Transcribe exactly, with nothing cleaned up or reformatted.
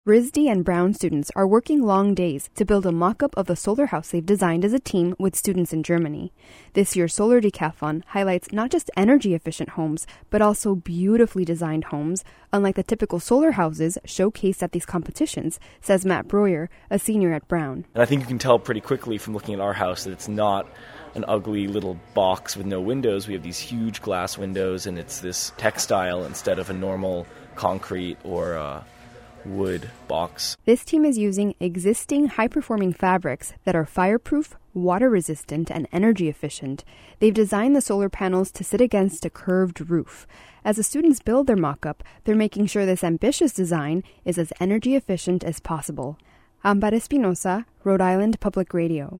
R I S D and Brown students are working long days to build a mock-up of the solar house they've designed as a team with students in Germany. This year's Solar Decathlon highlights not just energy-efficient homes, but also beautifully designed homes, unlike the typical solar houses showcased at these competitions, says Matt Breuer, a senior at Brown. And I think you can tell pretty quickly from looking at our house that it's not an ugly little box with no windows. We have these huge glass windows, and it's this textile instead of a normal concrete or uh, wood box. This team is using existing high-performing fabrics that are fireproof, water-resistant, and energy-efficient. They've designed the solar panels to sit against a curved roof. As the students build their mock-up, they're making sure this ambitious design is as energy-efficient as possible. Amber Espinosa, Rhode Island Public Radio.